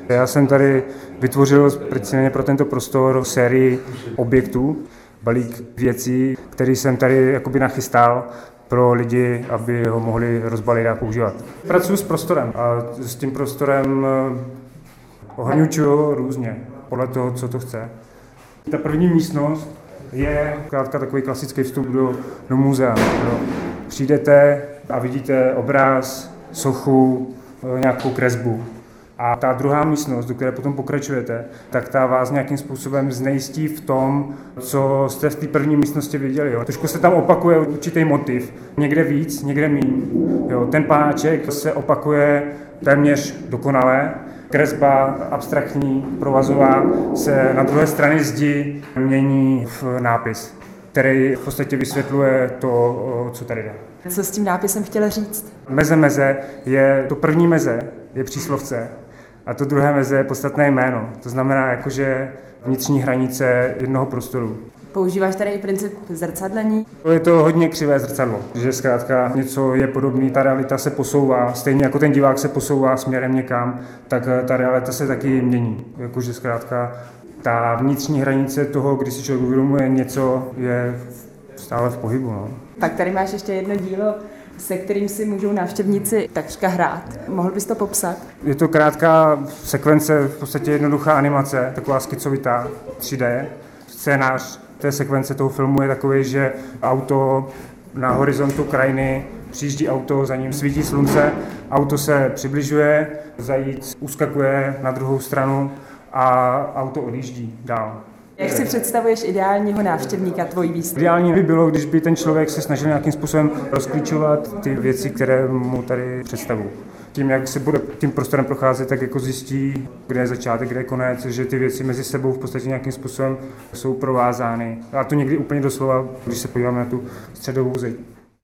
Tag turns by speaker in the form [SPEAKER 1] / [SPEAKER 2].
[SPEAKER 1] Já jsem tady vytvořil speciálně pro tento prostor sérii objektů, balík věcí, který jsem tady jakoby nachystal pro lidi, aby ho mohli rozbalit a používat. Pracuji s prostorem a s tím prostorem ohňučuju různě, podle toho, co to chce. Ta první místnost je zkrátka takový klasický vstup do muzea. Přijdete a vidíte obraz, sochu, nějakou kresbu. A ta druhá místnost, do které potom pokračujete, tak ta vás nějakým způsobem znejistí v tom, co jste v té první místnosti viděli. Jo. Trošku se tam opakuje určitý motiv, někde víc, někde míň. Jo. Ten panáček se opakuje téměř dokonale. Kresba abstraktní, provazová se na druhé straně zdi mění v nápis, který v podstatě vysvětluje to, co tady jde.
[SPEAKER 2] Co s tím nápisem chtěla říct?
[SPEAKER 1] Meze je, to první meze je příslovce a to druhé meze je podstatné jméno. To znamená jakože vnitřní hranice jednoho prostoru.
[SPEAKER 2] Používáš tady i princip zrcadlení?
[SPEAKER 1] Je to hodně křivé zrcadlo, že zkrátka něco je podobné, ta realita se posouvá, stejně jako ten divák se posouvá směrem někam, tak ta realita se taky mění. Jakože zkrátka ta vnitřní hranice toho, když si člověk uvědomuje něco, je stále v pohybu. No.
[SPEAKER 2] Pak tady máš ještě jedno dílo, se kterým si můžou návštěvníci takřka hrát. Mohl bys to popsat?
[SPEAKER 1] Je to krátká sekvence, v podstatě jednoduchá animace, taková skicovitá, 3D. Scénář té sekvence toho filmu je takový, že auto na horizontu krajiny, přijíždí auto, za ním svítí slunce, auto se přibližuje, zajíc uskakuje na druhou stranu a auto odjíždí dál.
[SPEAKER 2] Jak si představuješ ideálního návštěvníka tvojí výstavy?
[SPEAKER 1] Ideální by bylo, když by ten člověk se snažil nějakým způsobem rozklíčovat ty věci, které mu tady představují. Tím, jak se bude tím prostorem procházet, tak jako zjistí, kde je začátek, kde je konec, že ty věci mezi sebou v podstatě nějakým způsobem jsou provázány. A to někdy úplně doslova, když se podíváme na tu středovou zeď.